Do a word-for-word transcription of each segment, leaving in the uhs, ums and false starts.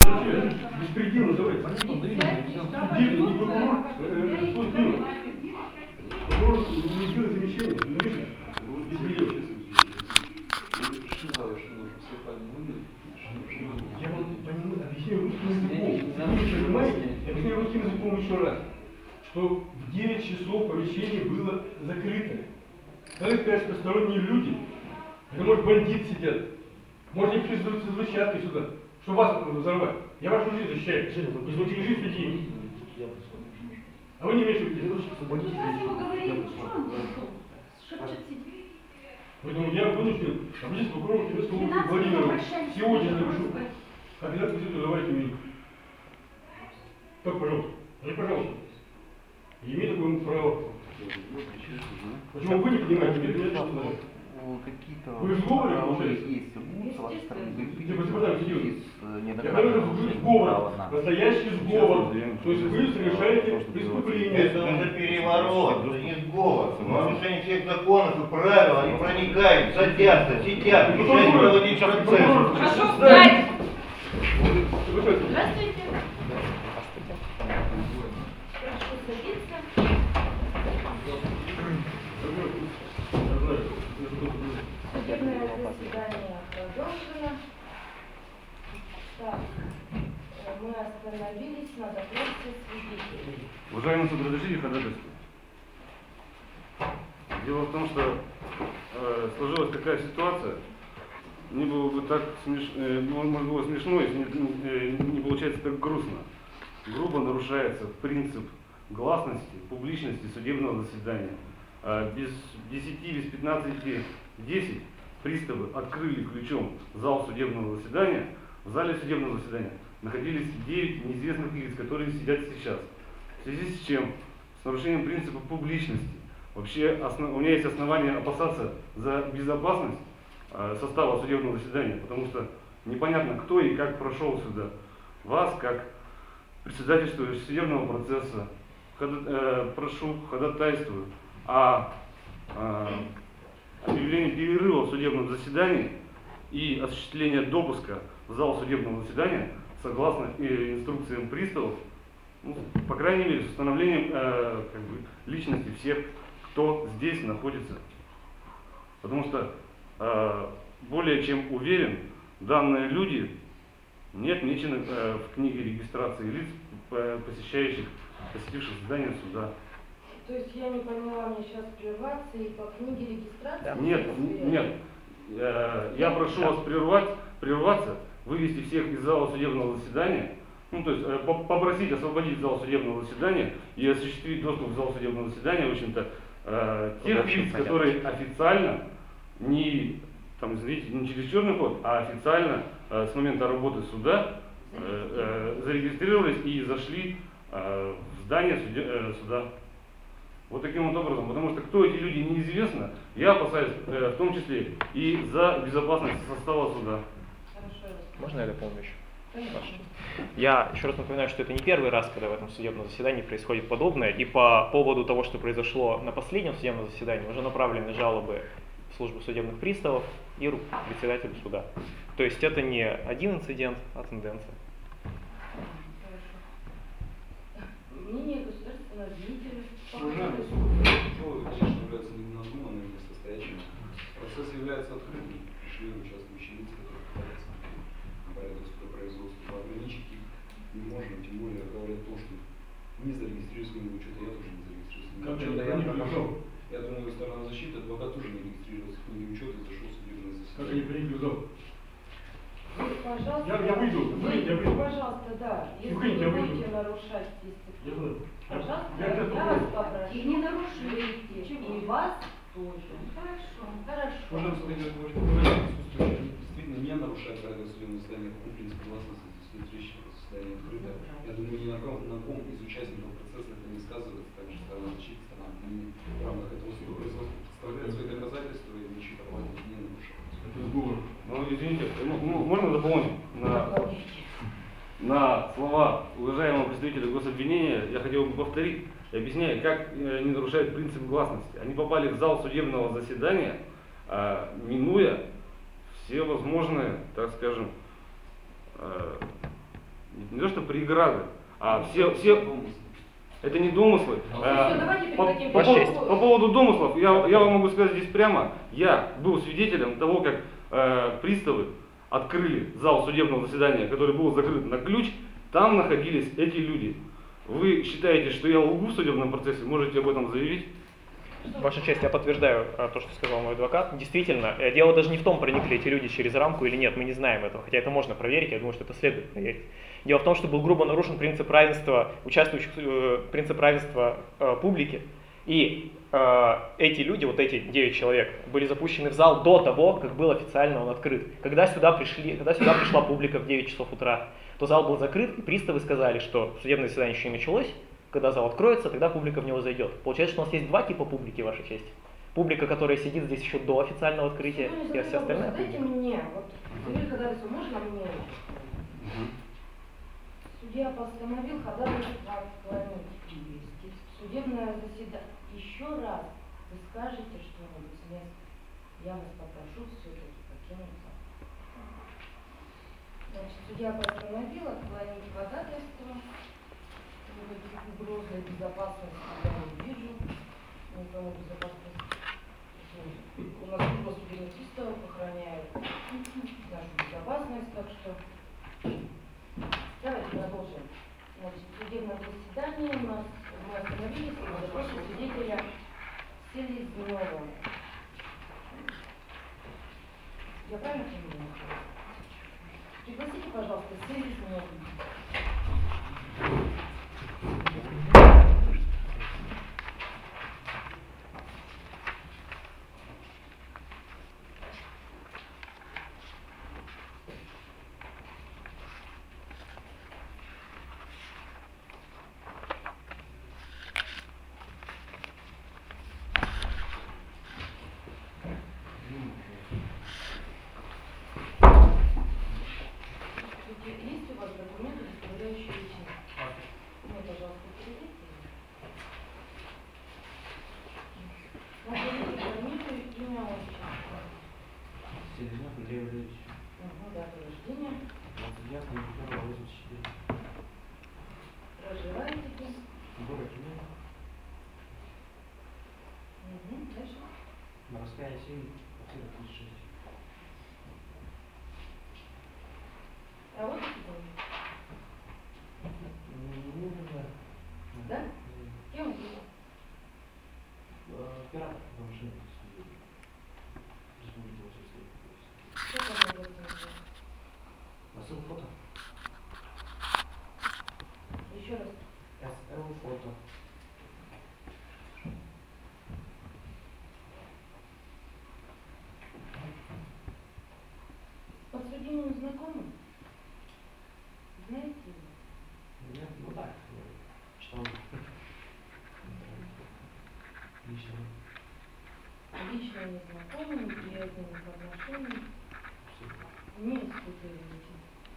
Беспредел называется. Беспредел, не прокурор, что сделал? Прокурор не сделал замечание, беспредел. Я вам объясняю русским языком. Вы понимаете? Я объясняю русским языком еще раз, что в девять часов помещение было закрыто. Надо сказать, что посторонние люди, это может бандит сидят, может они пришли с взрывчаткой сюда, что вас взорвать. Я вашу жизнь защищаю, вы случае жизнь людей. А вы не имеете в виду, что бандит сидят. Поэтому я вынужден обратиться к прокурору Кировского Владимиру. Сегодня напишу. Кандидат в визиту давайте мне. Так, пожалуйста. Не пожалуйста. И имею такое право. Почему вы не понимаете? Мне это надо. Какие-то вы в сговоре получаете? Есть с вашей стороны. Я говорю, вы сговор. Настоящий сговор. То есть вы совершаете преступление. Это уже переворот, это не сговор. Нарушение всех законов и правил, они проникают, садятся, сидят, мешают проводить процесс. Прошу встать! Здравствуйте. Здравствуйте. Прошу садиться. Судебное заседание продолжено. Так, мы остановились на допросе свидетелей. Уважаемый суд, разрешите ходатайство? Дело в том, что э, сложилась такая ситуация, мне было бы так смешно, э, может было смешно, если не, э, не получается так грустно. Грубо нарушается принцип гласности, публичности судебного заседания. Э, без десяти, без пятнадцати, десять приставы открыли ключом зал судебного заседания. В зале судебного заседания находились девять неизвестных лиц, которые сидят сейчас. В связи с чем, с нарушением принципа публичности, вообще основ... у меня есть основания опасаться за безопасность э, состава судебного заседания, потому что непонятно, кто и как прошел сюда. Вас, как председательствующего судебного процесса, хода... э, прошу, ходатайствую о э, объявлении перерыва в судебном заседании и осуществления допуска в зал судебного заседания согласно э, инструкциям приставов, ну, по крайней мере, с установлением э, как бы, личности всех, кто здесь находится. Потому что э, более чем уверен, данные люди не отмечены э, в книге регистрации лиц, посещающих, посетивших здание суда. То есть я не поняла, мне сейчас прерваться и по книге регистрации? Нет, нет. Э, я прошу вас прервать, прерваться, вывести всех из зала судебного заседания, ну, то есть э, попросить освободить зал судебного заседания и осуществить доступ в зал судебного заседания, в общем-то, э, тех лиц, которые официально, не, там, извините, не через черный ход, а официально э, с момента работы суда э, э, зарегистрировались и зашли э, в здание суде, э, суда. Вот таким вот образом, потому что кто эти люди неизвестно, я опасаюсь э, в том числе и за безопасность состава суда. Хорошо. Можно я дополню еще? Конечно. Я еще раз напоминаю, что это не первый раз, когда в этом судебном заседании происходит подобное, и по поводу того, что произошло на последнем судебном заседании, уже направлены жалобы в службу судебных приставов и председателю суда. То есть это не один инцидент, а тенденция. Хорошо. Мнение государственного обвинителя. Уважаемый суд, дело, конечно, является недонадуманным и несостоятельным. Процесс является открытым. Пришли участвующие лица, которые пытаются порядок судопроизводства ограничить их не можно, тем более говоря о том, что не зарегистрировать своего учета, я тоже не зарегистрировался. Как Учета, я, я, я, пошел. Я думаю, сторона защиты, адвокат тоже не регистрировался в книге учета и зашел в судебное заседание. Как они приняли в зал? Вы, пожалуйста, Я, я выйду, вы, я выйду. пожалуйста, да, если Евгений, вы я выйду. будете нарушать дисциплину, Я пожалуйста, я, я, я вас попрошу. И не нарушите. И вас тоже. Хорошо. Хорошо. Пожалуйста, действительно не нарушает порядок судебного заседания, в принципе, гласности, если речь о заседании открыто. Я думаю, ни на ком, на ком из участников процесса это не сказывается, также сторона защиты, сторона обвинения в рамках этого судопроизводства представляет свои доказательства и ничего такого не нарушает. Ну, извините, ну, ну, можно дополнить на, на слова уважаемого представителя гособвинения, я хотел бы повторить и объясняю, как э, не нарушает принцип гласности. Они попали в зал судебного заседания, э, минуя все возможные, так скажем, э, не то что преграды, а все, все, это не домыслы. А, давайте по, прекратим. по, Ваша по- честь. по поводу домыслов, я, я вам могу сказать здесь прямо, я был свидетелем того, как э, приставы открыли зал судебного заседания, который был закрыт на ключ, там находились эти люди. Вы считаете, что я лгу в судебном процессе, можете об этом заявить? Ваша честь, я подтверждаю а, то, что сказал мой адвокат. Действительно, э, дело даже не в том, проникли эти люди через рамку или нет, мы не знаем этого, хотя это можно проверить, я думаю, что это следует проверить. Дело в том, что был грубо нарушен принцип равенства участвующих, э, принцип равенства э, публики, и э, эти люди, вот эти девять человек, были запущены в зал до того, как был официально он открыт. Когда сюда, пришли, когда сюда пришла публика в девять часов утра, то зал был закрыт, и приставы сказали, что судебное заседание еще не началось. Когда зал откроется, тогда публика в него зайдет. Получается, что у нас есть два типа публики, Ваша честь. Публика, которая сидит здесь еще до официального открытия, Ну, не и вся остальная Дайте публика. мне, вот, Юрий Ходоркович, можно мне? Судья постановил ходатайство отклонить. Судебное заседание. Еще раз вы скажете что-нибудь с места. Я вас попрошу все-таки покинуть зал. Значит, судья постановил отклонить ходатайство. Никаких угроз для безопасности я не вижу. Никому безопасности. У нас служба судебных приставов охраняет нашу безопасность, так что давайте продолжим. Значит, судебное заседание у нас мы остановились на допросе свидетеля Селезнева. Я правильно понимаю? Пригласите, пожалуйста, Селезнева. Есть у вас документы, удостоверяющие личность? Мне, пожалуйста, передайте. Смотрите, фамилию, имя, отчество. Селезнев Андрей Валерьевич. Угу, дата рождения. двадцать девятого первого восемьдесят четыре. Проживаете здесь? Город Тюмень. Угу, дальше. Морская семь, квартира тридцать шесть. А вот сегодня. Ну, не знаю. Да? Кем вы были? Оператор по машине. Республики Васильевской. Что там было? СЛ фото. Еще раз. СЛ фото. Подсудимым знакомым? Знаете его? Нет, ну так. Читал. Лично. Лично незнакомым, неприятными по отношению. Не испытываете.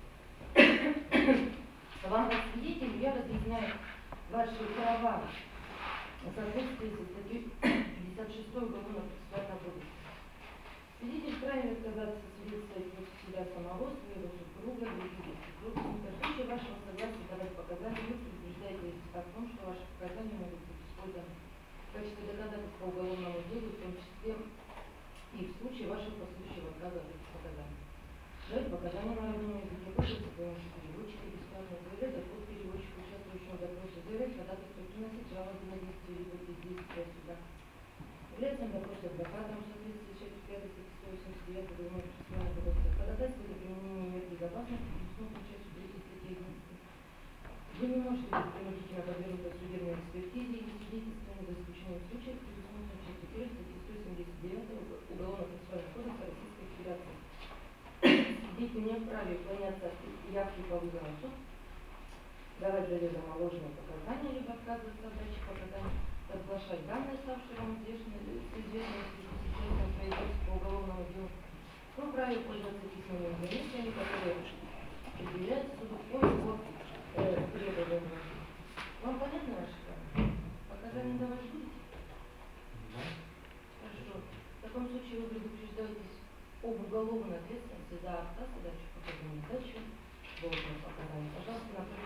Вам как свидетелю я разъясняю ваши права в соответствии со статьей пятьдесят шесть Уголовного процессуального кодекса. Свидетель вправе отказаться свидетельствовать против себя самого, своего супруга, других родственников. В случае вашего согласия давать показания, вы предупреждаете о том, что ваши показания могут быть использованы в качестве доказательства уголовному делу, в том числе и в случае вашего последующего отказа от этих показаний. Давать показания на родном языке, пользоваться помощью переводчика бесплатно, заявлять доход переводчику, участвующему в допросе, заявлять ходатайство, приносить жалобы на действия либо бездействия суда. Является на допросе адвокатом в соответствии с частью пятой статьи сто восемьдесят девять Уголовного процессуального кодекса. Ходатайство для применения мер безопасности предусмотрено частью третьей статьи одиннадцать. Вы не можете быть принудительно подвергнуты судебной экспертизе или свидетельствованию за исключением случаев, предусмотренных частью первой статьи сто семьдесят девять Уголовного процессуального кодекса Российской Федерации. Свидетель не вправе уклоняться от явки по вызову в суд, давать заведомо ложные показания, либо отказываться от дачи показаний, разглашать данные, ставшие вам известны с известностью участием производства по уголовному делу, вы вправе пользоваться письменными комиссиями, которые предъявляются суду по его э, требованию. Вам понятно ваши права? Показания давать будете? Хорошо. В таком случае вы предупреждаетесь об уголовной ответственности за отказ и дачу показаний, дачу должных показаний. Пожалуйста, например,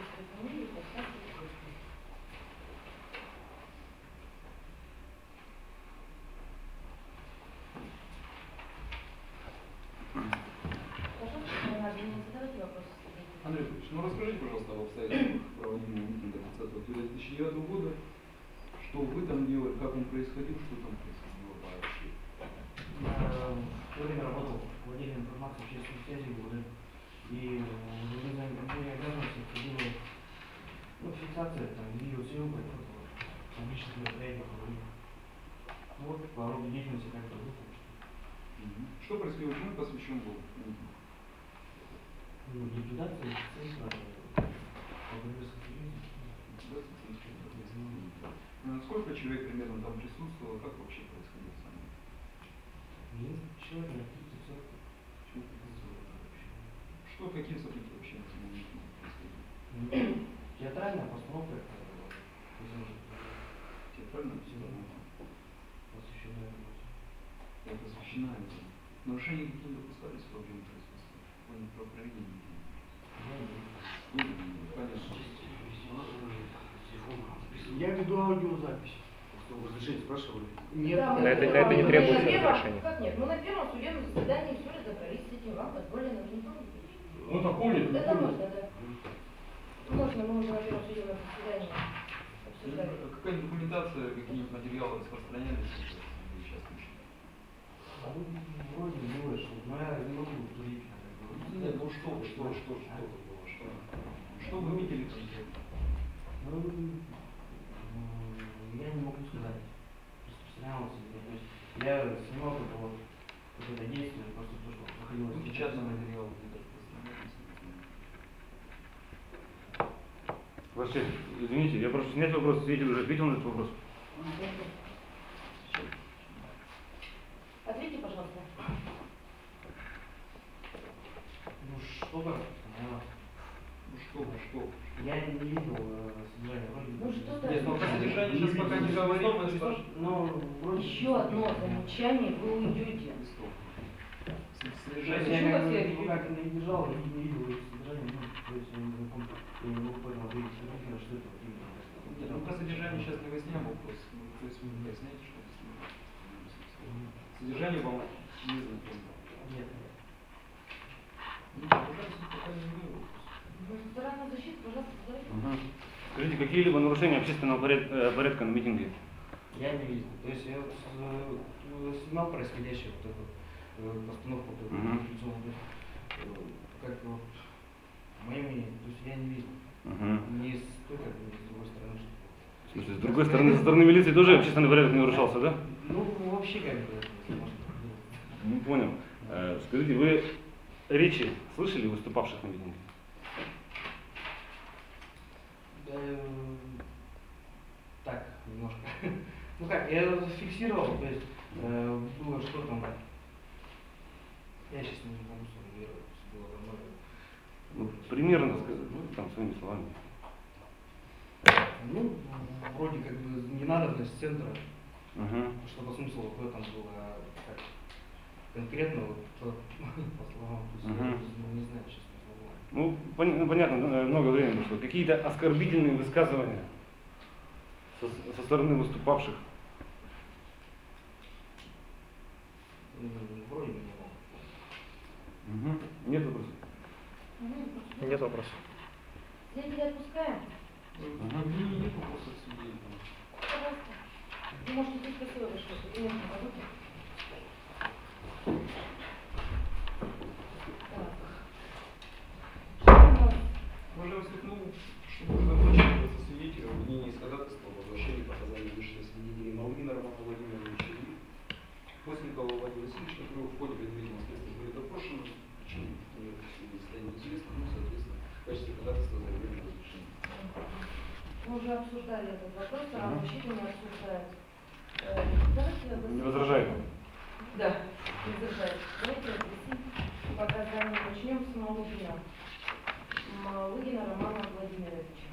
Васильевич, ну расскажите, пожалуйста, об обстоятельствах проводимого митинга тридцатого октября две тысячи девятого года. Что вы там делали, как он происходил, что там происходило вообще? В то время работал в отделе информации общественной связи года. И в моей обязанности входила ну, фиксация, там, видеосъемка, публичных мероприятий, ну вот, по роду деятельности как-то выполнено. Что происходило, чему посвящен был митинг? Ну, ликвидация центра по борьбе с экстремизмом. Сколько человек примерно там присутствовало, как вообще происходило самое? Человек на пятьсот. Что, какие события вообще на самом митинге происходили? Театральная постановка. Театральная постановка. Посвященная этому. Это посвящена этому. Нарушения какие допускались во время производства? В плане проведения митинга? Я веду аудиозапись. Разрешение спрашивали? Нет. Да, мы На это- на на это не первом- требуется мы на первом- разрешения. Как нет? Мы на первом судебном заседании все разобрались с этим, вам позволено. Он так помнит? Это можно, да. Можно, мы уже на первом судебном заседании обсуждали. Какая документация, какие-нибудь материалы распространялись сейчас? Вроде не вышло, но я не могу судить. Нет, ну что, что, что, что было, что? Что вы видели конкретно? Ну, я не могу сказать. Распространялось или нет. То есть я снимал только вот это действие, просто то, что проходило. Ну, печатный материал где-то распространялись. Ваша честь, извините, я прошу снять вопрос, свидетель уже ответил на этот вопрос. Ответьте, пожалуйста. Ну, что-то распространялось. Ну что, ну что? Я не видел э, содержание вроде. Ну, что-то- Нет, ну про содержание сейчас пока не говорим, мы спрашиваем. Ну, вроде. Еще одно замечание, вы уйдете. Содержание. Я Почему как, так себя ну, ведете? как не держал, не, не видел их содержание, ну, то есть я не знаком, я не могу поэтому ответить конкретно, что это именно. Нет, ну про содержание сейчас не возник вопрос. Ну, то есть вы поясняете, что это содержание? Содержание вам не знакомо. Нет. Ну, пожалуйста, пока не было. Ну, сторона защиты, пожалуйста, задайте. Угу. Скажите, какие-либо нарушения общественного поряд- э, порядка на митинге? Я не видел. То есть я вот, э, снимал происходящее, вот эту э, постановку, вот эту Мгм. революционную, то есть, э, как вот, мое мнение, то есть я не видел. Угу. Ни с той, как бы, ни с другой стороны. Что... В смысле, с другой стороны, со стороны милиции тоже общественный порядок не нарушался, да? Ну, вообще как бы, если можно так делать. Не понял. Э, Скажите, вы речи слышали выступавших на митинге? Э, Так, немножко. Ну как, я зафиксировал, то есть э, было что там. Я сейчас не могу сформулировать, было там много. Ну, примерно, ска- ну, там, своими словами. Ну, вроде как бы не надобность центра, Угу. чтобы смысл в этом был, а как конкретно вот по, по словам, то есть Мгм. я не знаю, честно слово. Ну, пон- ну, понятно, э, много времени прошло. Какие-то оскорбительные высказывания со, со стороны выступавших? М, Вроде бы не было. Угу. Нет вопросов? Угу. Нет вопросов. Свидетеля отпускаем. Ага. Не, нет вопросов к свидетелям. Пожалуйста. Вы можете идти, спасибо большое. Документы подадите. Так. Что у нас? Уважаемый суд, ну, чтобы закончить свидетеля, обвинение из ходатайства, возвращение показаний высших свидетелей Малыгина Романа Владимировича и Постникова Владимира Васильевича, которые в ходе предварительного следствия были допрошены, причем не состояние известно, ну, соответственно, в качестве ходатайства заявление о разрешении. Мы уже обсуждали этот вопрос, Ага. сторона защиты не обсуждает. Э, давайте я Не возражает? Да, не возражает. Давайте отвесим показания. Начнем с Малыгина. Малыгина Романа Владимировича.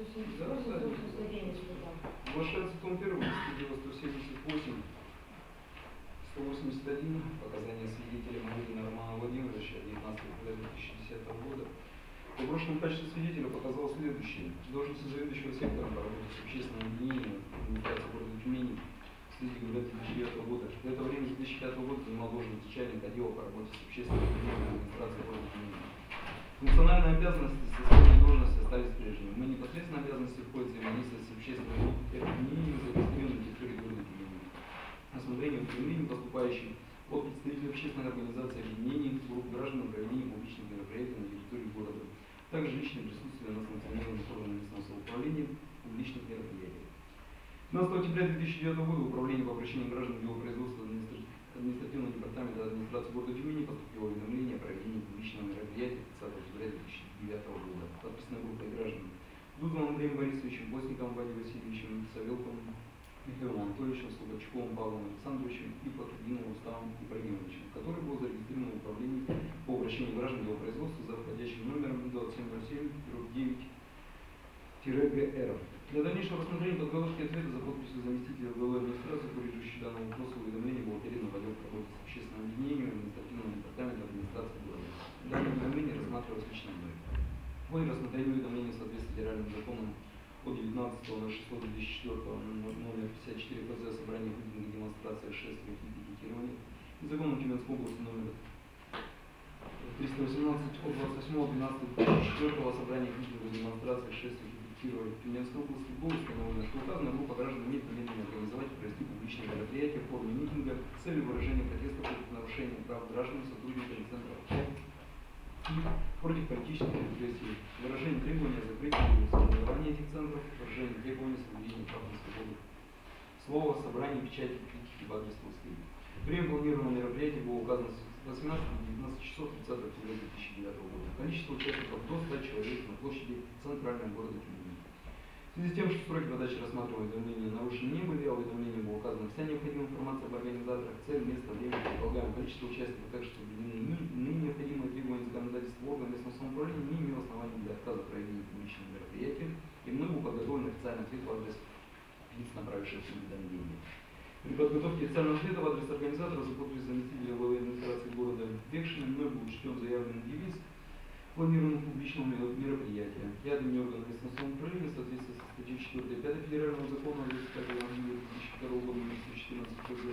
семьдесят Да, восемь, да, сто да. шестьдесят девять, что там. Соглашается том первый, дело сто семьдесят восемь, сто восемьдесят один, показания свидетеля Малыгина Романа Владимировича, девятнадцатого февраля две тысячи десятого года. В прошлом качестве свидетеля показал следующее. Должность заведующего сектором по работе с общественным объединением администрации города Тюмени с две тысячи девятого года. В это время с две тысячи пятого года занимал должность начальника отдела по работе с общественным объединением администрации города Тюмени. Функциональные обязанности состояния должности остались прежними. Мы непосредственно обязанности входят взаимодействовать с общественными объединениями, зарегистрированными на территории города Тюмени. Рассмотрение уведомлений, поступающих от представителей общественных организаций, объединений, групп граждан на проведение публичных мероприятий на территории города. Также личное присутствие на санкционированных органах местного самоуправления в публичных мероприятиях. пятнадцатого октября две тысячи девятого года в Управление по обращению граждан в дело производства административного департамента администрации города Тюмени поступило уведомление о проведении публичного мероприятия тридцатого октября две тысячи девятого года, подписанной группой граждан Дудовым Андреем Борисовичем, Постниковым Владимиром Васильевичем, Савелковым Михаилом Анатольевичем, Слободчуковым Павлом Александровичем и Фатхудиновым Рустамом Ибрагимовичем, который был зарегистрирован в Управлении по обращению граждан в дело производства за входящим номером двадцать семь ноль семь девять Г Р. Для дальнейшего рассмотрения подготовки ответа за подписью заместителя главы администрации, корректирующей данного вопроса, уведомление было передано в отдел по работе с общественным объединением административного департамента администрации города. Данное уведомление рассматривалось лично мной. В ходе рассмотрения уведомления в соответствии с федеральным законом от девятнадцатого ноль шестого две тысячи четвёртого номер пятьдесят четыре П З о собрании митингов, демонстрациях, шествиях и пикетированиях и законом Тюменской области номер триста восемнадцать от двадцать восьмого двенадцатого две тысячи четвёртого о собрании митингов, демонстрациях, шествиях и пикетированиях в Тюменской области было установлено, что указанная группа граждан имеет намерение организовать и провести публичные мероприятия в форме митинга с целью выражения протеста против нарушения прав граждан, сотрудников центров и против политических репрессий, выражение требования о закрытии или сформирования этих центров, выражение требования соблюдения прав на свободу слова, собрание, печати, критики в адрес властей. Время планированного мероприятия было указано с восемнадцати до девятнадцати часов тридцатого октября две тысячи девятого года. Количество участников до ста человек на площади центрального города Тюмени. В связи с тем, что сроки подачи рассматриваемого уведомления нарушены не были, а в уведомлении была указана вся необходимая информация об организаторах, цель, место, время, предполагаемое количество участников, также соблюдены ныне необходимые требования законодательства органов местного самоуправления, не имело оснований для отказа в проведении публичного мероприятия, и мной был подготовлен официальный ответ в адрес лиц, направивших уведомление. При подготовке официального ответа в адрес организатора за подпись заместителя главы администрации города Векшина мной был учтен заявленный девиз планируемого публичного мероприятия. Я от имени органов местного самоуправления в соответствии со статьей четвёртой и пятой Федерального закона двадцать пятого января две тысячи второго года номер сто четырнадцать П З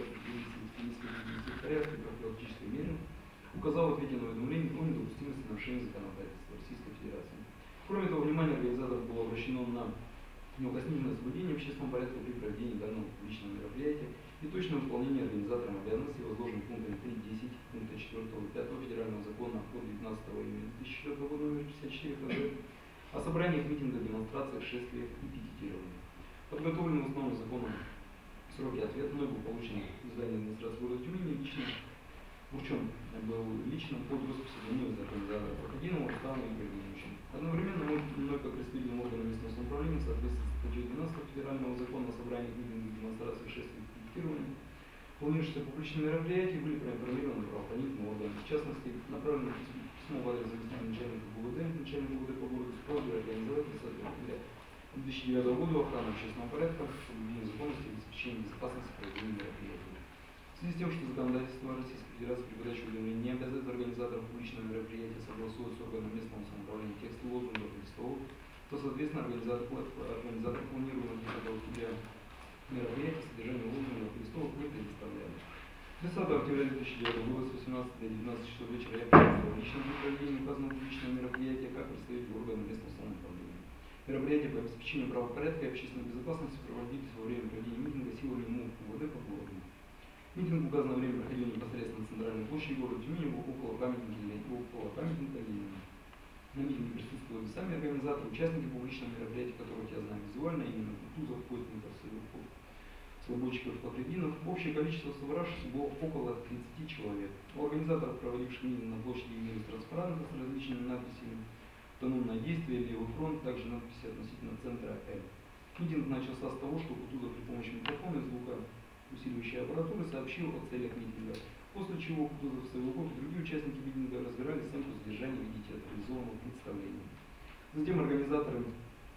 о порядке профилактической меры указал в ответе на уведомление о недопустимости нарушения законодательства Российской Федерации. Кроме того, внимание организаторов было обращено на неукоснительное соблюдение общественного порядка при проведении данного публичного мероприятия и точное выполнение организатором обязанностей, возложенных пунктами три точка десять пункта четвёртого и пятого Федерального закона от девятнадцатого июня две тысячи четвёртого года номер пятьдесят четыре П З о собраниях, митингах, демонстрациях, шествиях и пикетированиях. Подготовленный в основном законом сроки ответа мной был получен из здания администрации города Тюмени лично, вручен был лично под росписью за мной из организатора Фатхудинова Рустама Ибрагимовича. Одновременно мной как представителем органа местного самоуправления в соответствии с статьей двенадцатой Федерального закона о собраниях, митингах, демонстрациях, шествиях и пикетированиях, планирующиеся публичные мероприятия были проинформированы правоохранительные органы. В частности, направлено письмо в адрес заместителя начальника ГУВД, начальника ГУВД по городу с просьбой организовать тридцатого октября две тысячи девятого года охрану общественного порядка, соблюдение законности и обеспечение безопасности проведения мероприятий. В связи с тем, что законодательство Российской Федерации при подаче уведомлений не обязывает организаторов публичного мероприятия согласовывать с органом местного самоуправления тексты лозунгов и листовок, то, соответственно, организатор, организатор планируемого тридцатого октября мероприятия содержание лозунгов и листовок не предоставляли. тридцатого октября две тысячи девятого года с восемнадцати до девятнадцати часов вечера я присутствовал лично при проведении указанного публичного мероприятия как представитель органа местного самоуправления. Мероприятия по обеспечению правопорядка и общественной безопасности проводились во время проведения митинга силами МУ УВД по городу. Митинг в указанное время проходил непосредственно на центральной площади города Тюмени около памятника Ленина. Около памятника Ленина. На митинге присутствовали сами организаторы, участники публичного мероприятия, которых я знаю визуально, именно Кутузов, Постников, Савелков, Слободчиков, Фатхудинов. Общее количество собравшихся было около тридцати человек. У организаторов, проводивших митинг на площади, имелись транспаранты с различными надписями «Автономное действие», «Левый фронт», также надписи относительно центра Л. Митинг начался с того, что Кутузов при помощи микрофона и звука усиливающей аппаратуры сообщил о целях митинга, после чего Кутузов, Савелков и другие участники митинга разбирали сценку содержания в виде театрализованного представления. Затем организаторы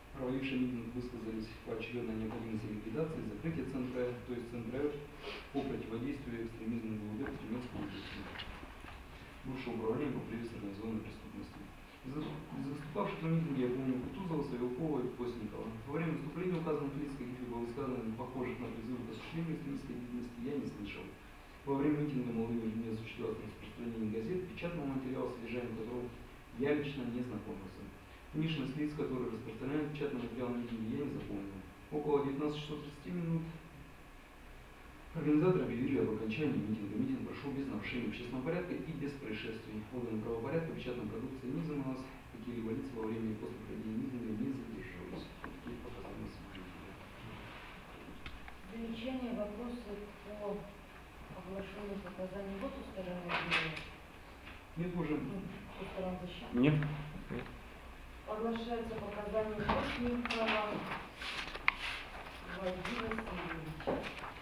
проводившие митинг, высказались поочередно о необходимости ликвидации и закрытия центра, то есть центра по противодействию экстремизму ГУВД в Тюменской области, бывшего управления по преследованию организованной преступности. Из выступавших на митинге я помню Кутузова, Савелкова и Постникова. Во время выступления указанных лиц каких-либо высказываний, похожих на призывы к осуществлению экстремистской деятельности, я не слышал. Во время митинга молодыми людьми осуществлялось распространение газет, печатного материала, с содержанием которого я лично не знакомился. Внешность лиц, которые распространяют печатный материал митинга, я не запомнил. Около девятнадцати часов тридцати минут организаторы объявили об окончании митинга. Митинг прошел без нарушения общественного порядка и без происшествий. Органы правопорядка печатной продукции не занималась, какие-либо лица во время и после проведения митинга не задерживались. Такие показания свидетеля. Замечания, вопросы по оглашенным показаниям вот у стороны обвинения? Нет, уже. У сторон защиты? Нет. Оглашаются показания Постникова Владимира Васильевича.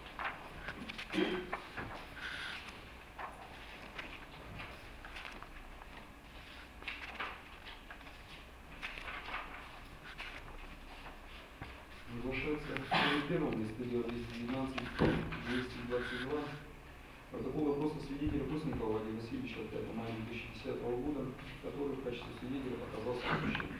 Оглашается первым из статьи двести двенадцать двести двадцать два. Протокол допроса свидетеля Постникова Владимира Васильевича от пятого мая две тысячи десятого года, который в качестве свидетеля оказался исключен.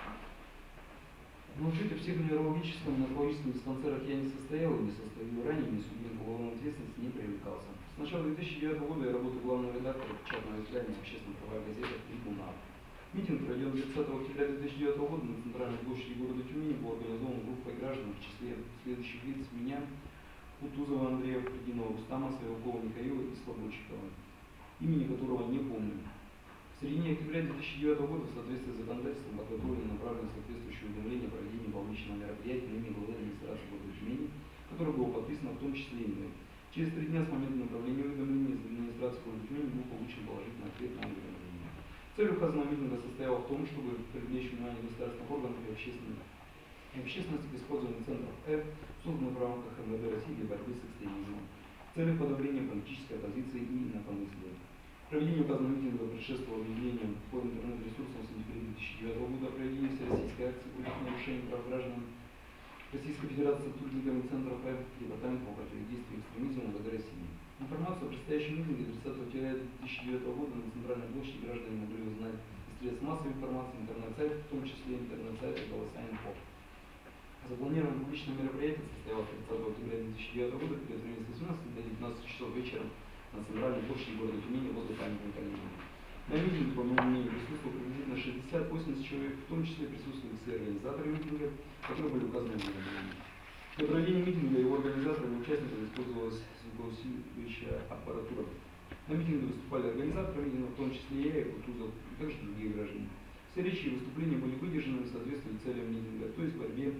Но жить в психоневрологическом и наркологическом диспансерах я не состоял и не состою, ранее ни судьбе по уголовной ответственности не привлекался. С начала две тысячи девятого года я работаю главным редактором печатного издания общественных правовых газет «Трибунал». Митинг пройдет двадцатого октября две тысячи девятого года на центральной площади города Тюмени, был организован группой граждан в числе следующих лиц: меня, Кутузова Андрея, Фрединова Рустама, Савелкова Михаила и Слободчикова, имени которого не помню. В середине октября две тысячи девятого года в соответствии с законодательством подготовлено направлено соответствующее уведомление о проведении публичного мероприятия на имя главы администрации города Тюмени, которое было подписано в том числе и мной. Через три дня с момента направления уведомления из администрации города Тюмени был получен положительный ответ на уведомление. Цель указанного митинга состояла в том, чтобы привлечь внимание государственных органов и общественных и общественности к использованию центров F, созданных в рамках эм вэ дэ России для борьбы с экстремизмом, в целях подавления политической оппозиции и инакомыслия. Проведение указанного митинга предшествовало объявлению по интернет-ресурсам в сентябре две тысячи девятого года о проведении всероссийской акции против нарушений прав граждан Российской Федерации сотрудниками центров F, Департамента по противодействию экстремизму эм вэ дэ России. Информацию о предстоящем митинге тридцатого октября две тысячи девятого года на центральной площади граждане могли узнать из средств массовой информации, интернет-сайт, в том числе интернет-сайта «Голоса.инфо». Запланированное публичное мероприятие состоялось тридцатого октября две тысячи девятого года в период с восемнадцати до девятнадцати часов вечера на центральной площади города Тюмени возле памятника Ленина. На митинге, по моему мнению, присутствовало приблизительно шестьдесят-восемьдесят человек, в том числе присутствовали все организаторы митинга, которые были указаны в уведомлении. Для проведения митинга его организаторами и участниками использовалась звукоусиливающая аппаратура. На митинге выступали организаторы митинга, в том числе я и Кутузов, и также другие граждане. Все речи и выступления были выдержаны в соответствии с целям митинга, то есть борьбе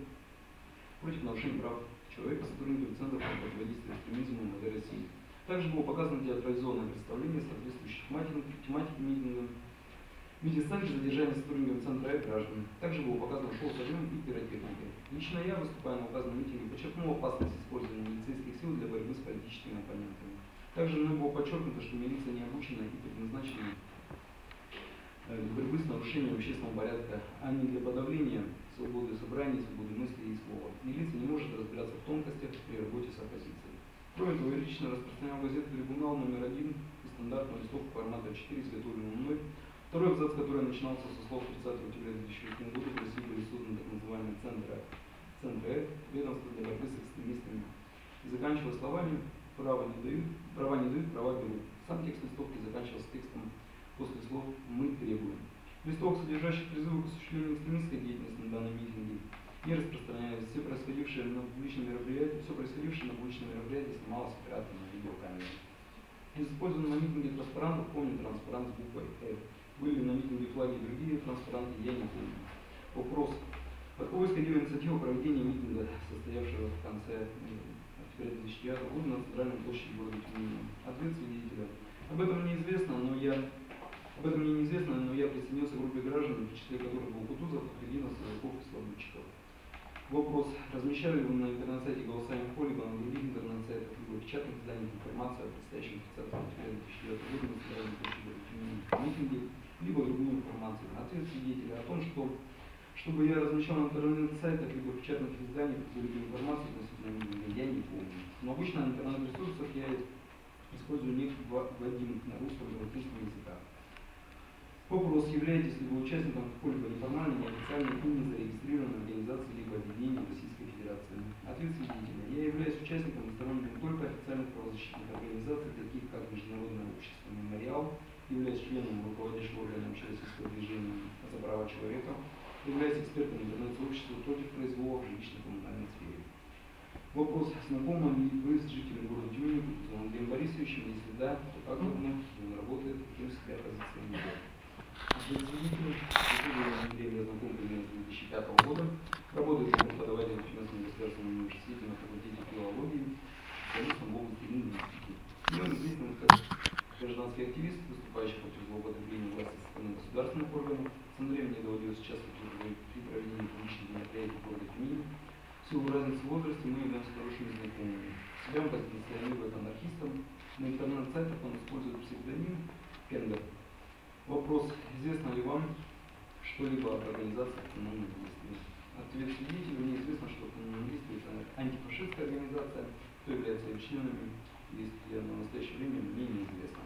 против нарушений прав человека сотрудников Центра по противодействию экстремизму эм вэ дэ России. Также было показано театрализованное представление соответствующих тематики митинга. Митинг-центр задержания сотрудников Центра и граждан. Также было показано шоу с огнем и пиротехникой. Лично я, выступая на указанном митинге, подчеркнул опасность использования милицейских сил для борьбы с политическими оппонентами. Также мной было подчеркнуто, что милиция не обучена и предназначена для борьбы с нарушением общественного порядка, а не для подавления свободы собраний, свободы мысли и слова. Милиция не может разбираться в тонкостях при работе с оппозицией. Кроме того, я лично распространял газету «Трибунал» номер один и стандартную листовку формата а четыре, изготовленную мной. Второй абзац, который начинался со слов тридцатого октября две тысячи восьмого года, в России были созданы так называемые центры центры F, ведомства для борьбы с экстремистами. И заканчивалось словами «права не дают, права не дают, права берут». Сам текст листовки заканчивался текстом после слов «мы требуем». Листовок, содержащих призывы к осуществлению экстремистской деятельности на данном митинге, не распространялись. Все происходившее на публичном мероприятии, все происходившее на публичном мероприятии снималось оператором на видеокамеру. Из использованных на митинге транспарантов помню транспарант с буквой F. Были на митинге флаги и другие транспаранты, я не помню. Вопрос. От кого исходила инициатива проведения митинга, состоявшего в конце октября две тысячи девятого года на центральной площади города Тюмени? Ответ свидетеля. Об этом неизвестно, но я об этом мне неизвестно, но я присоединился к группе граждан, в числе которых был Кутузов, Фрединов, Савелков и Слободчиков. Вопрос. Размещали ли вы на интернет-сайте «Голоса.инфо», либо на других интернет-сайтах, либо в печатных изданиях информацию о предстоящем тридцатого октября две тысячи девятого года на центральной площади города Тюмени митинге, либо другую информацию? Ответ свидетеля о том, что Чтобы я размещал на интернет-сайтах либо в печатных изданиях какую-либо информацию относительно меня, я не помню. Но обычно на интернет-ресурсах я использую ник вводимых на русском и латинском языках. Вопрос: являетесь ли вы участником какой-либо неформальной, неофициальной и не зарегистрированной организации либо объединения Российской Федерации? Ответ свидетеля: я являюсь участником и сторонником только официальных правозащитных организаций, таких как Международное общество «Мемориал», являюсь членом руководящего органа общероссийского движения за права человека, являюсь экспертом интернет-сообщества против произвола в жилищно-коммунальной сфере. Вопрос: знакомы ли вы с жителем города Тюмени Кутузовым Андреем Борисовичем? Если да, то как давно он работает, каким себя позицией его? Свидетель Андреем я знаком примерно с две тысячи пятого года. Работает он преподавателем в Тюменском государственном университете на факультете филологии, специалистом в области лингвистики. Мне он известен как гражданский активист, выступающий против злоупотребления власти со стороны государственных органов. С Андреем мне доводилось участвовать при проведении публичных мероприятий в городе Тюмени. В силу разницы в возрасте мы являемся хорошими знакомыми. Себя он позиционирует анархистом. На интернет-сайтах он использует псевдоним Кендер. Вопрос: известно ли вам что-либо об организации автономных действий? Ответ свидетеля: мне известно, что автономные действия — это антифашистская организация. Кто является ее членами, если на настоящее время, мне неизвестно.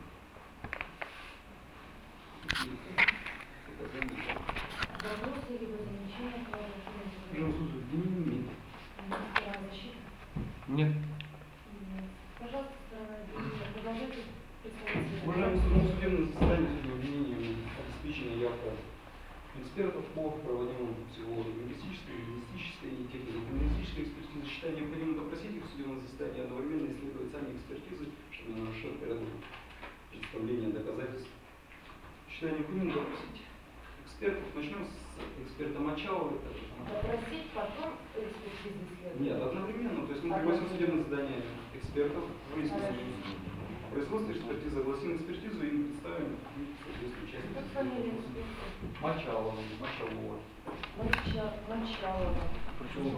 Вопросы либо замечания по Пожалуйста, не имеет. защиты? Нет. Пожалуйста, сторона обвинения, продолжайте представлять свои Уважаемый суд, на судебном заседании судебного обвинения обеспечена явка экспертов по проводимому психолого-лингвистической, лингвистической и технико-экономической экспертизе. Считаю необходимо допросить их в судебном заседании, одновременно исследовать сами экспертизы, чтобы не нарушать порядок представления доказательств. Считаю необходимо допросить экспертов. Начнем с эксперта Мочалова. Допросить, потом экспертизы исследовать? Нет, одновременно. То есть мы пригласим в судебное заседание экспертов, выясним производство экспертизы, огласим экспертизу и им представим соответствующую часть. Как фамилия эксперта? Мочалова. Мочалова. Моча- Мочалова. Почему?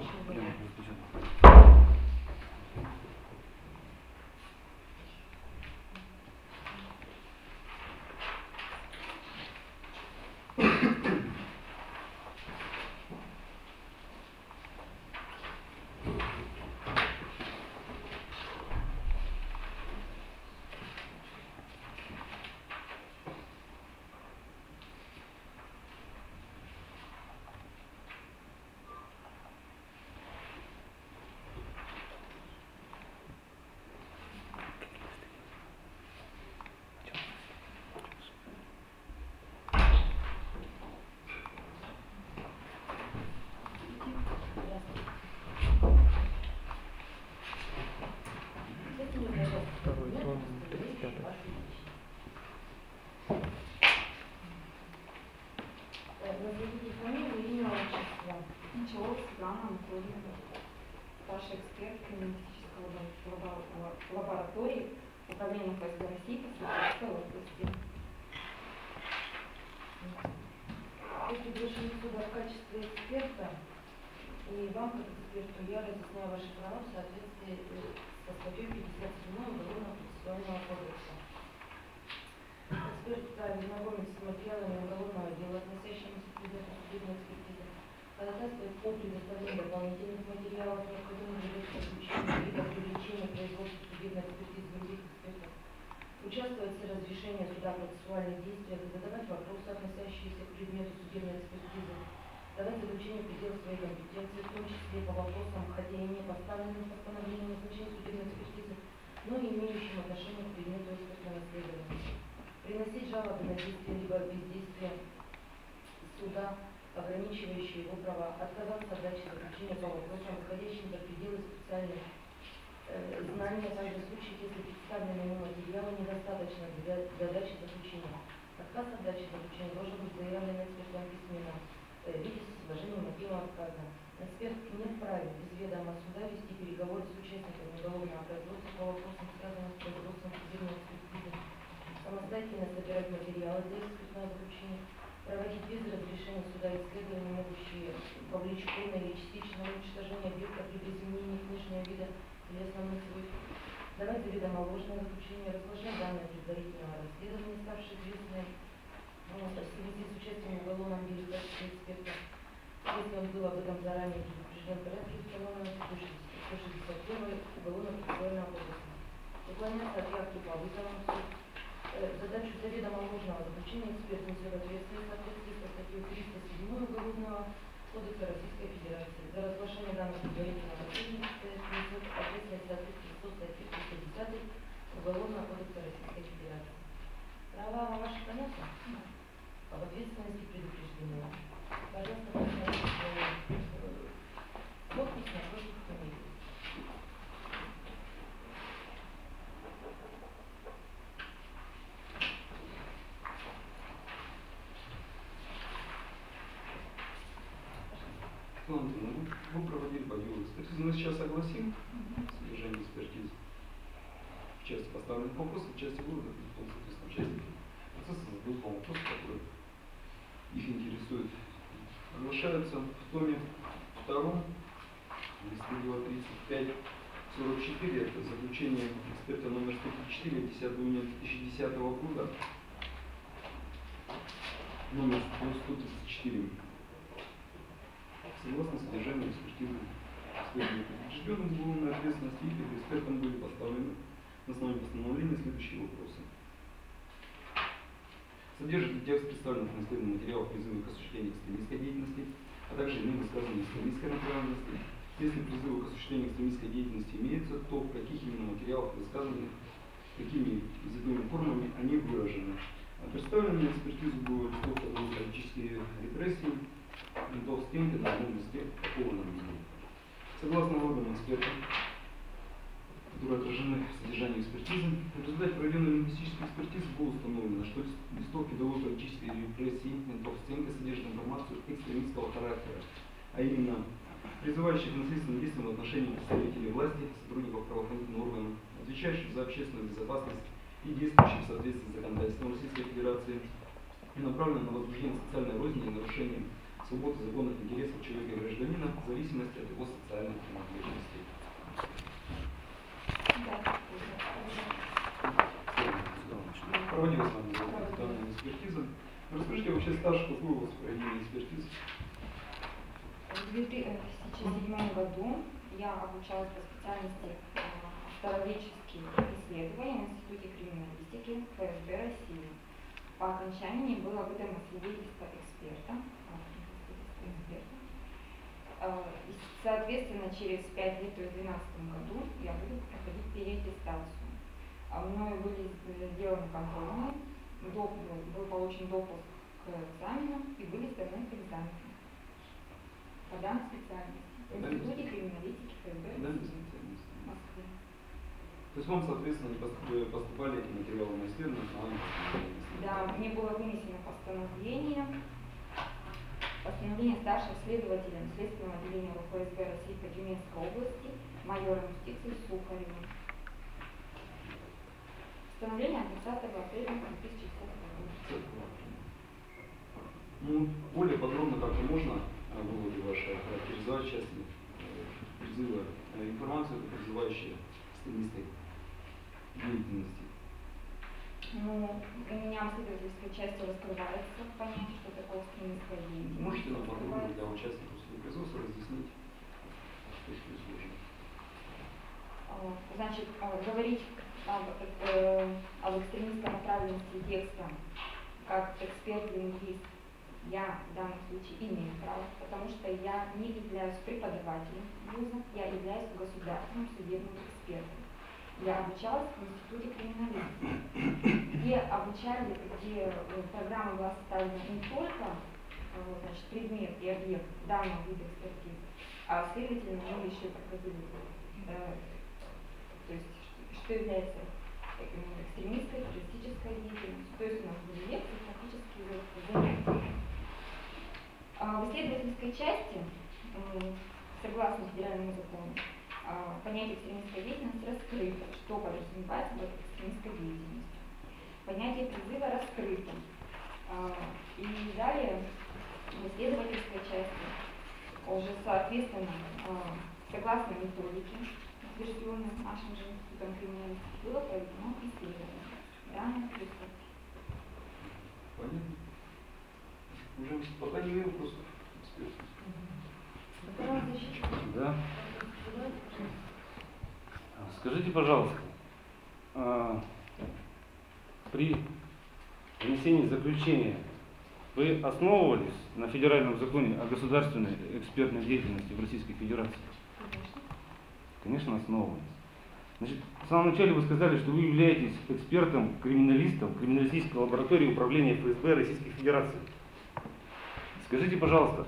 Второй том, тридцать пятый. Назовите фамилию, имя, отчество. Ничего, Светлана Анатольевна, старший эксперт криминалистической лаборатории Управления ФСБ России по Свердловской области. Вы приглашены сюда в качестве эксперта, и вам, как эксперту, я разъясняю ваши права в соответствии со статьей пятьдесят семь Уголовного процессуального кодекса. Эксперт вправе знакомиться с материалами уголовного дела, относящимися к предмету судебной экспертизы, ходатайствовать о предоставлении дополнительных материалов, необходимых для заключения либо привлечения производства судебной экспертизы других экспертов, участвовать в разрешении суда процессуальных действий, задавать вопросы, относящиеся к предмету судебной экспертизы, давать заключение в пределах своей компетенции, в том числе по вопросам, хотя и не поставленным постановлением назначения судебной экспертизы, но и имеющим отношение к предмету экспертного исследования. Приносить жалобы на действие либо бездействие суда, ограничивающие его права, отказаться от дачи заключения по вопросам, выходящим за пределы специальных э, знаний, а также в случае, если представленные ему материалы недостаточно для, для дачи заключения. Отказ от дачи заключения должен быть заявлен экспертом письменно в виде с изложением мотива отказа. Эксперт не вправе без ведома суда вести переговоры с участниками уголовного производства по вопросам, связанным с производством судебной экспертизы, самостоятельно собирать материалы для экспертного заключения, проводить без разрешения суда исследования, могущие повлечь полное или частичное уничтожение объектов либо изменение их внешнего вида или основных свойств, давать заведомо ложное заключение, разглашать данные предварительного расследования, ставшие известные в связи с участием в уголовном деле в качестве эксперта, если он был об этом заранее предупрежден в порядке установленного сто шестьдесят первого Уголовно-процессуального кодекса. Уклоняться от явки по вызовам в суд, э, задачу заведомо ложного заключения эксперта несет ответственность в соответствии со статьей триста седьмой Уголовного кодекса Российской Федерации. За разглашение данных предварительного расследования несет ответственность в соответствии со статьей триста десятой Уголовного кодекса Российской Федерации. Права вам ваши понятны? Об ответственности предупреждения. Пожалуйста, посмотрите свою подпись на прошлых фамилий. Антон, вы, вы проводили по делу экспертизы. Мы сейчас согласим содержание экспертизы в части поставленных вопросов, в части выводов, в соответственно, в части процесса задают вам вопросы, которые их интересуют. Оглашаются в томе втором, листе дела тридцать пять сорок четыре, это заключение эксперта номер сто тридцать четыре от десятого июня две тысячи десятого года, номер сто тридцать четыре. Согласно содержанию экспертизы, следует предупрежденным уголовной ответственности и перед экспертом были поставлены на основании постановления следующие вопросы. Содержит ли текст представленных на исследовании материалов призывы к осуществлению экстремистской деятельности, а также иные высказывания экстремистской направленности? Если призывы к осуществлению экстремистской деятельности имеются, то в каких именно материалах высказанных, какими языковыми формами они выражены? А представлены на экспертизу было листовка за политические репрессии, винтов стенки на одном листе такого намерения. Согласно выводам эксперта, которые отражены в содержании экспертизы, в результате проведенной лингвистической экспертизы было установлено, что листовки долой политической репрессии винтов стенки содержат информацию экстремистского характера, а именно призывающих к насильственным действиям в отношении представителей власти, сотрудников правоохранительных органов, отвечающих за общественную безопасность и действующих в соответствии с законодательством Российской Федерации, и направлено на возбуждение социальной розни и нарушение свободы законных интересов человека и гражданина в зависимости от его социальных принадлежностей. Проводилась вами данная экспертиза. Расскажите вообще стаж, какой у вас проведение экспертизы? В две тысячи седьмом году я обучалась по специальности старовеческие исследования в Институте криминалистики ФСБ России. По окончании было выдано свидетельство эксперта. эксперта. Соответственно, через пять лет, то есть в две тысячи двенадцатом году, я буду проходить переаттестацию. Мною были сделаны контрольные, был получен допуск к экзаменам и были сданы экзамены по данной специальности. В Институте криминалистики ФСБ в Москве. То есть вам, соответственно, не поступали эти материалы на исследование? Да, мне было вынесено постановление, постановление старшего следователя Следственного отделения ФСБ России по Тюменской области, майора юстиции Сухаревым. Постановление от тридцатого апреля две тысячи десятого года. Ну, более подробно как-то можно выводы ваши характеризовать в части призыва информацию, призывающая к экстремистской деятельности? Ну, у меня в следовательской части раскрывается понятие, что такое экстремистская деятельность. Можете нам подробно для участников судопроизводства разъяснить, что здесь сложно? Значит, говорить об, э, об экстремистской направленности текста как эксперт-лингвист я в данном случае имею право, потому что я не являюсь преподавателем вуза, я являюсь государственным судебным экспертом. Я обучалась в Институте криминалистики, где обучали, где программа была составлена не только значит, предмет и объект данного вида экспертизы, а следовательно мы еще проходили, э, то есть что является экстремистской, террористической деятельностью. То есть у нас были лекции, практические занятия. В исследовательской части, согласно федеральному закону, понятие экстремистской деятельности раскрыто, что подразумевается под экстремистской деятельностью. Понятие призыва раскрыто. И далее в исследовательской части уже соответственно, согласно методике, утвержденной нашим же институтом криминалистики, было проведено исследование данной преступности. Понятно. Уже пока не имею вопросов. пожалуйста, а, при внесении заключения вы основывались на федеральном законе о государственной экспертной деятельности в Российской Федерации? Конечно. Конечно, основывались. Значит, в самом начале вы сказали, что вы являетесь экспертом, криминалистом криминалистической лаборатории управления эф эс бэ Российской Федерации. Скажите, пожалуйста,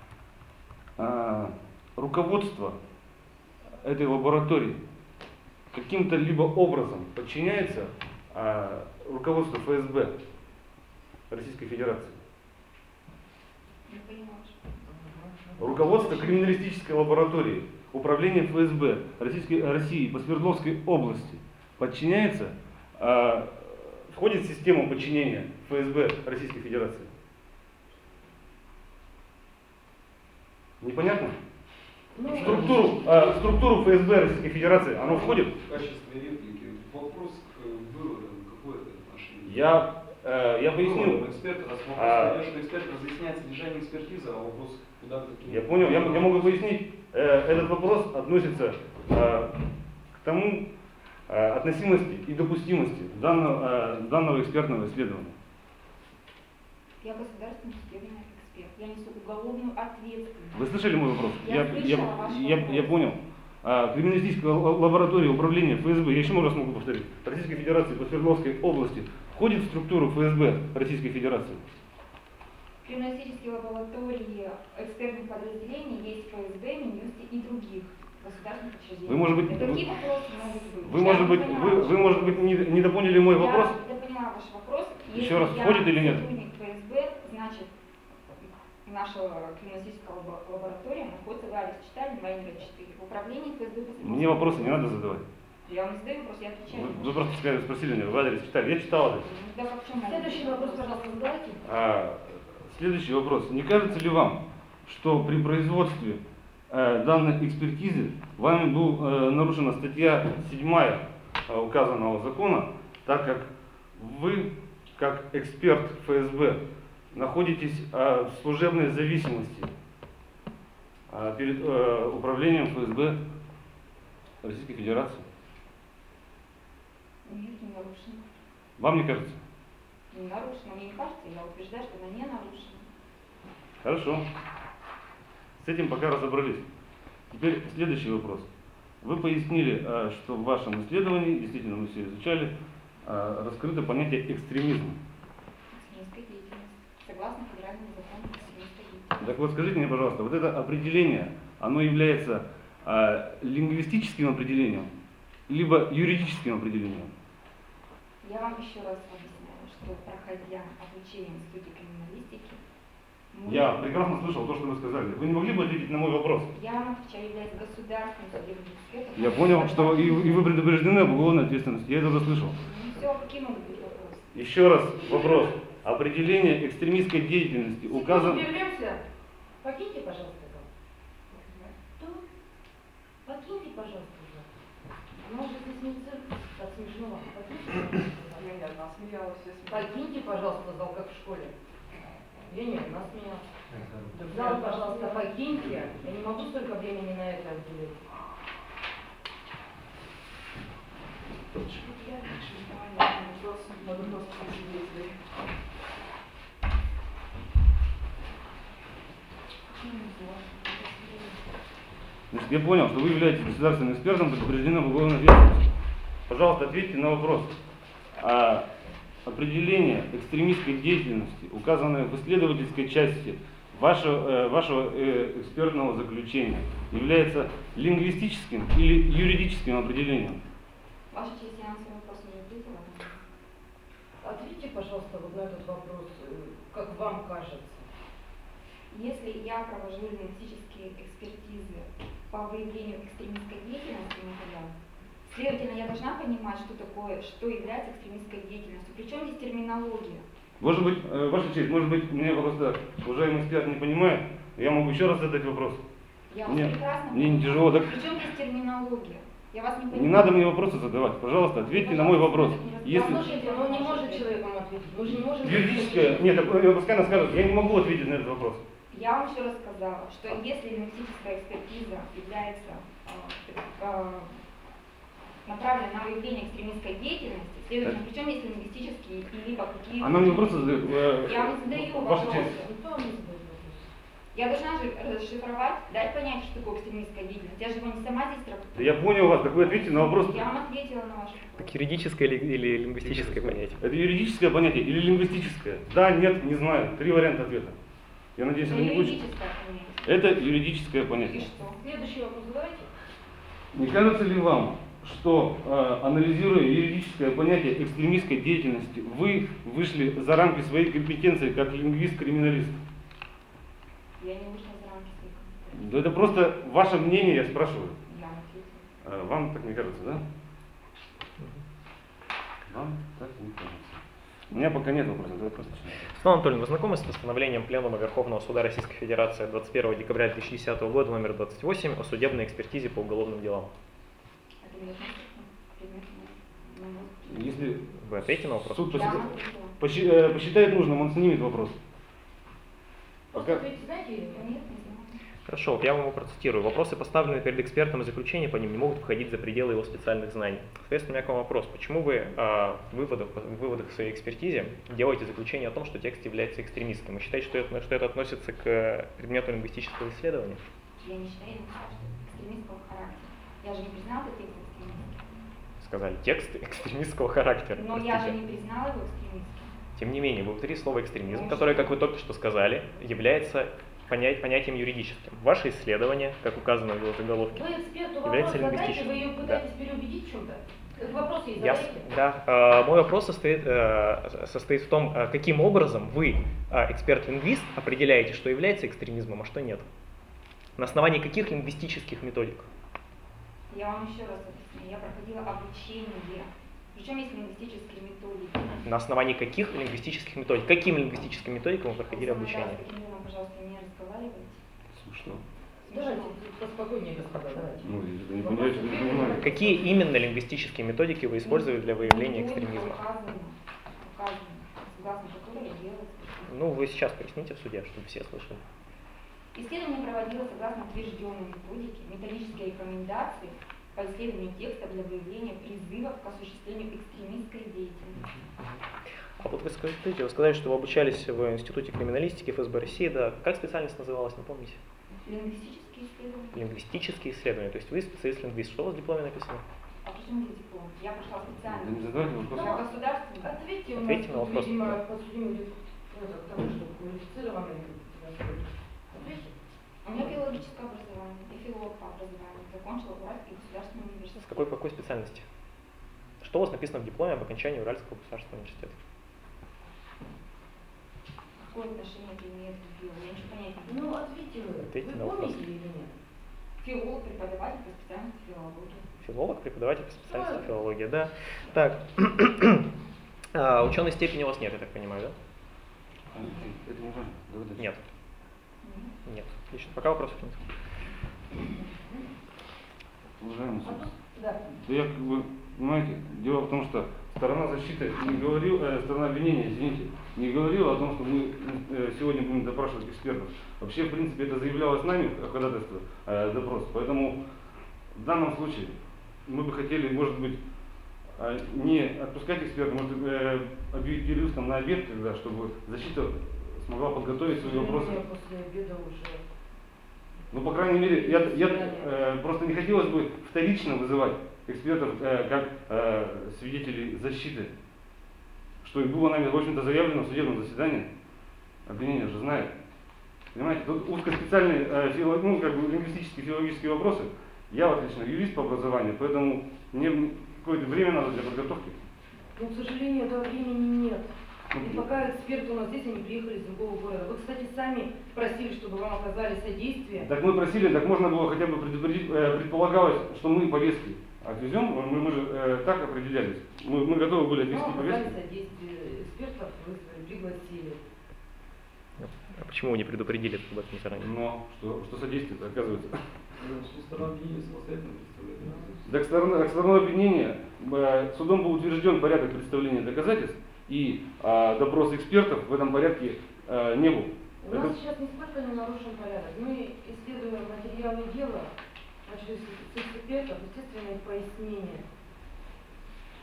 а, руководство этой лаборатории каким-то либо образом подчиняется а, руководству эф эс бэ Российской Федерации? Не понимаю. Руководство криминалистической лаборатории управления эф эс бэ Российской, России по Свердловской области подчиняется, а, входит в систему подчинения эф эс бэ Российской Федерации? Непонятно? Ну, Структуру, а, структуру эф эс бэ Российской Федерации, оно входит? В качестве реплики вопрос к выводам, какое это отношение? Я, э, я поясню. Эксперт, раз вопрос, А, конечно, эксперт разъясняет содержание экспертизы, а вопрос куда какие. Я понял, я, я могу пояснить. Э, этот вопрос относится э, к тому э, относимости и допустимости данного, э, данного экспертного исследования. Я государственный судебный эксперт. Я несу уголовную ответственность. Вы слышали мой вопрос? Я я, слышала ваш я, вопрос. я понял. А, криминалистическая л- лаборатория управления эф эс бэ, я еще раз могу повторить, Российской Федерации по Свердловской области входит в структуру эф эс бэ Российской Федерации? В криминалистической лаборатории экспертных подразделений есть эф эс бэ, Минюсте и других государственных учреждений. Вы, может быть, Да какие вы- вопросы могут быть? Вы, Я может не быть, поняла вы, ваш вы, может быть, не, недопоняли мой вопрос? Я поняла ваш вопрос. Еще Если раз, я входит или нет? сотрудник эф эс бэ, значит, наша криминалистическая лабо- лаборатория находится в адрес читали Вайнера четыре. В управлении эф эс бэ. по Свердловской Мне вопросы не надо задавать. Я вам не задаю вопрос, я отвечаю. Вы, вы просто сказали, спросили меня, вы адрес читали. Я читал адрес. Да, как в чем Следующий вопрос, пожалуйста, задайте. А, следующий вопрос. Не кажется ли вам, что при производстве э, данной экспертизы вами была э, нарушена статья седьмая э, указанного закона, так как вы, как эксперт эф эс бэ, находитесь э, в служебной зависимости э, перед э, управлением эф эс бэ Российской Федерации? Нет, не нарушено. Вам не кажется? Не нарушено. Мне не кажется, я утверждаю, что она не нарушена. Хорошо. С этим пока разобрались. Теперь следующий вопрос. Вы пояснили, э, что в вашем исследовании, действительно мы все изучали, э, раскрыто понятие экстремизма. Экстремистская деятельность. Согласно федеральному закону экстремистской деятельности. Так вот, скажите мне, пожалуйста, вот это определение, оно является э, лингвистическим определением, либо юридическим определением? Я вам еще раз объясняю, что проходя обучение в Институте криминалистики, мы- Я прекрасно слышал то, что вы сказали. Вы не могли бы ответить на мой вопрос? Я вам отвечаю, являюсь государственным судебным экспертом. Я понял, что и, и вы предупреждены об уголовной ответственности. Я это заслышал. Ну все, какие могут быть вопросы? Еще раз вопрос. Определение экстремистской деятельности указано... Вернемся. Покиньте, пожалуйста, зал. Что? Покиньте, пожалуйста, зал. Она уже здесь не цирк, так смешно вам. Покиньте, пожалуйста, зал. Я не одна смеялась, я смеялась. Покиньте, пожалуйста, зал, как в школе. Я не одна смеялась. Зал, пожалуйста, покиньте. Я не могу столько времени на это уделить. Надо просто посидеть. Значит, я понял, что вы являетесь государственным экспертом, предупреждены в уголовной ответственности. Пожалуйста, ответьте на вопрос. А определение экстремистской деятельности, указанное в исследовательской части вашего, э, вашего э, экспертного заключения, является лингвистическим или юридическим определением? Ваша честь, я на свой вопрос не ответила. Ответьте, пожалуйста, вот на этот вопрос, э, как вам кажется. Если я провожу лингвистические экспертизы по выявлению экстремистской деятельности материала, следовательно, я должна понимать, что такое, что является экстремистской деятельностью. Причем здесь терминология? Может быть, э, Ваша честь, может быть, меня просто уважаемый эксперт не понимает, я могу еще раз задать вопрос. Я вас Мне, прекрасно мне не понимаю. тяжело, так Причем здесь терминология? Я вас не понимаю. не надо мне вопросы задавать, пожалуйста, ответьте на мой вопрос. Если Послушайте, ну не может человек вам ответить. Мы же не можем... юридическое, нет, так, э, пускай она скажет, я не могу ответить на этот вопрос. Я вам еще раз сказала, что если лингвистическая экспертиза является э, э, направлен на выявление экстремистской деятельности, следовательно, причем есть лингвистические и либо какие-то... Она мне просто задает... э, Я вам задаю Ваша вопросы. честь. Никто вам не задает вопрос. Я должна же расшифровать, дать понять, что такое экстремистская деятельность. Я же его не сама здесь Да трактую. я понял вас, так вы ответите на вопрос. Я вам ответила на ваш вопрос. Так юридическое или, или лингвистическое понятие? Это юридическое понятие или лингвистическое? Да, нет, не знаю. Три варианта ответа. Я надеюсь, это Это не будет. юридическое понятие. Это юридическое И понятие. что? Следующий вопрос задавайте. Не кажется ли вам, что, э, анализируя юридическое понятие экстремистской деятельности, вы вышли за рамки своей компетенции как лингвист-криминалист? Я не вышла за рамки своей компетенции. Да это просто ваше мнение, я спрашиваю. Я ответила. Э, Вам так не кажется, да? Вам так не кажется. У меня пока нет вопросов, давай просто начнем. Светлана Анатольевна, вы знакомы с постановлением Пленума Верховного Суда Российской Федерации двадцать первого декабря две тысячи десятого года номер двадцать восемь о судебной экспертизе по уголовным делам? Это не относится к предмету моего- Если Вы ответите на вопрос? суд Я посчитает, вам ответила. посчи- э, посчитает нужным, он снимет вопрос. Просто Пока... ответьте, знаете или нет? Нет, не знаю. Хорошо, вот я вам его процитирую. Вопросы, поставленные перед экспертом, и заключения по ним не могут выходить за пределы его специальных знаний. Соответственно, у меня к вам вопрос. Почему вы а, в, выводах, в выводах своей экспертизе делаете заключение о том, что текст является экстремистским? Вы считаете, что это, что это относится к предмету лингвистического исследования? Я не считаю, я не считаю, что это экстремистского характера. Я же не признала этот текст экстремистским. Сказали, текст экстремистского характера. Но я же простите. не признала его экстремистским. Тем не менее, вы повторили слово экстремизм, Ну, которое, что? как вы только что сказали, является понять- понятием юридическим. Ваше исследование, как указано в его заголовке, Вы эксперту вопрос является задайте, лингвистическим. вы ее Да. пытаетесь переубедить в чем-то. Этот вопрос ей Я, с- задайте. да, э, мой вопрос состоит, э, состоит в том, э, каким образом вы, э, эксперт-лингвист, определяете, что является экстремизмом, а что нет. На основании каких лингвистических методик? Я вам еще раз объясню. Я проходила обучение. Причем есть лингвистические методики. На основании каких лингвистических методик? Каким лингвистическим методикам вы проходили Самый раз, обучение? таким образом, пожалуйста, не разговаривайте. Смешно. Давайте, поспокойнее, господа, давайте. Ну, если вы не понимаете, вы не понимаете. Какие именно лингвистические методики вы использовали для выявления Методика экстремизма? Указана, указана, согласно которой делается. Ну, вы сейчас поясните в суде, чтобы все слышали. Исследование проводилось согласно утвержденной методике, методические рекомендации по исследованию текста для выявления призывов к осуществлению экстремистской деятельности. А вот вы скажите, вы сказали, что вы обучались в Институте криминалистики эф эс бэ России, да? Как специальность называлась, не помните? Лингвистические исследования. Лингвистические исследования. То есть вы специалист-лингвист. Что у вас в дипломе написано? А почему здесь диплом? Я прошла Да не специально. задавайте вопрос. Я государственный. Ответьте, у Ответьте нас на тут, вопрос, видимо, да. подсудимый идет к тому, что квалифицированный. Ответьте. У меня филологическое образование, я филолог по образованию, закончила Уральский государственный университет. С какой, какой специальности? Что у вас написано в дипломе об окончании Уральского государственного университета? Какое отношение это имеет к делу? Я ничего понять не Ну, могу. ответьте вы. Ответьте Вы на вопрос. помните или нет? Филолог, преподаватель по специальности филологии. Филолог, преподаватель по специальности Правильно. филология, да. Так, а, ученой степени у вас нет, я так понимаю, да? Это не важно. Давай дальше. Нет. Мгм. Нет. Отлично. Пока вопросов нет. Уважаемый суд. Да. Да я как бы, понимаете, дело в том, что сторона защиты не говорила, э, сторона обвинения, извините, не говорила о том, что мы э, сегодня будем допрашивать экспертов. Вообще, в принципе, это заявлялось нами, в ходатайство, э, допрос. Поэтому в данном случае мы бы хотели, может быть, э, не отпускать экспертов, может, э, объявить перерыв там на обед, когда, чтобы защита смогла подготовить свои вопросы. Я после обеда уже. Ну, по крайней мере, я, я э, просто не хотелось бы вторично вызывать экспертов э, как э, свидетелей защиты, что и было нами, в общем-то, заявлено в судебном заседании. Обвинение же знает. Понимаете, тут узкоспециальные э, фило, ну, как бы, лингвистические, филологические вопросы. Я вот лично юрист по образованию, поэтому мне какое-то время надо для подготовки. Но, к сожалению, этого времени нет. И Ну, пока эксперты у нас здесь, они приехали из другого города. Вы, кстати, сами просили, чтобы вам оказали содействие. Так мы просили, так можно было хотя бы предупредить, э, предполагалось, что мы повестки отвезем, мы, мы же э, так определялись. Мы, мы готовы были отвезти Вам оказали повестки. содействие экспертов, вызвали, пригласили. А почему вы не предупредили об этом заранее? Но что, что содействует, оказывается. Что сторона обвинения самостоятельно представляет. Так сторона, так сторона обвинения, э, судом был утвержден порядок представления доказательств, и э, допрос экспертов в этом порядке э, не был. У нас Это- сейчас нисколько не нарушен порядок. Мы исследуем материалы дела, начали с с экспертов, естественно, их пояснения.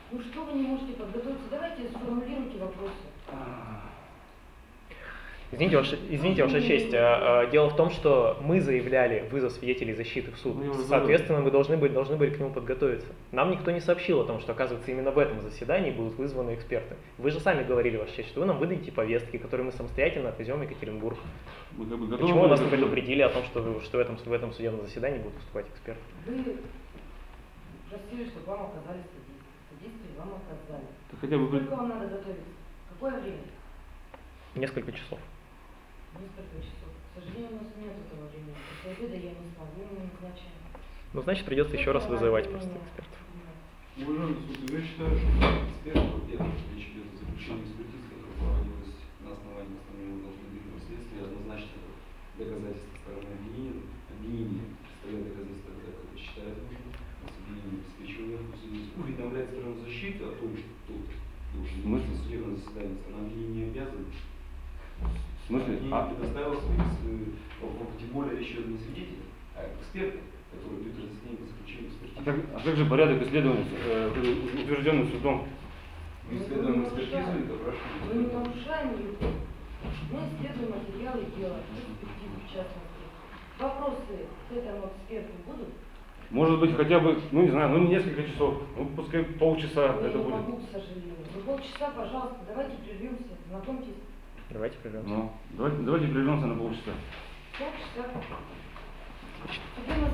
Ну что вы не можете подготовиться? Давайте сформулируйте вопросы. Извините, ваша, извините, Ваша честь. а, а, Дело в том, что мы заявляли вызов свидетелей защиты в суд. Ну, я уже Соответственно, мы должны были, должны были к нему подготовиться. Нам никто не сообщил о том, что, оказывается, именно в этом заседании будут вызваны эксперты. Вы же сами говорили, Ваша честь, что вы нам выдадите повестки, которые мы самостоятельно отвезем в Екатеринбург. Мы как бы готовы Почему вы нас были не к- предупредили о том, что, вы- что в, этом, в этом судебном заседании будут выступать эксперты? Вы просили, чтобы вам оказали содействие. Содействие вам оказали. Ты хотя бы... Сколько вам надо готовиться? Какое время? Несколько часов. Несколько часов. К сожалению, у нас нет этого времени. После обеда я не смогу, мы назначаем. Ну, значит, придется еще раз вызывать просто экспертов. Уважаемый суд, я считаю, что эксперт, во-первых, речь идет о заключении экспертиз, которая проводилась на основании основного должностного следствия, однозначно доказательства стороны обвинения, обвинения представляет доказательства, как это считает нужным, у нас обвинение обеспечивает уведомляет сторону защиты о том, что тот должен Мы- быть на судебном заседании, сторона обвинения не обязана. В смысле? И А, предоставил свои, э, тем более еще не свидетелей, а эксперты, которые ведут разъяснение по заключению экспертизы. а как, а как же порядок исследования, э, утвержденный судом? Мы исследуем экспертизу и Мы не допрашиваем. нарушаем ее. Мы исследуем материалы дела, перспективы в частности. Вопросы к этому эксперту будут? Может быть, хотя бы, ну не знаю, ну несколько часов, ну пускай полчаса Я это не будет. могу, к сожалению. Ну, полчаса, пожалуйста, давайте прервемся, знакомьтесь. Давайте прервемся. Ну, давайте, давайте прервемся на полчаса. Полчаса. Судебное